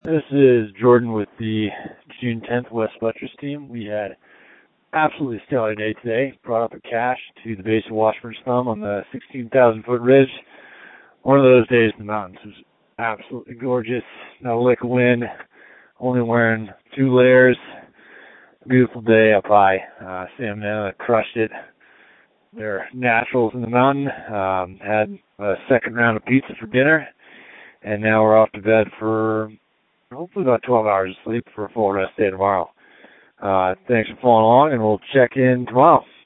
This is Jordan with the June 10th West Buttress team. We had absolutely stellar day today. Brought up a cache to the base of Washburn's Thumb on the 16,000-foot ridge. One of those days in the mountains. It was absolutely gorgeous. Not a lick of wind. Only wearing two layers. Beautiful day up high. Sam and Anna crushed it. They're naturals in the mountain. Had a second round of pizza for dinner. And now we're off to bed for hopefully about 12 hours of sleep for a full rest day tomorrow. Thanks for following along, and we'll check in tomorrow.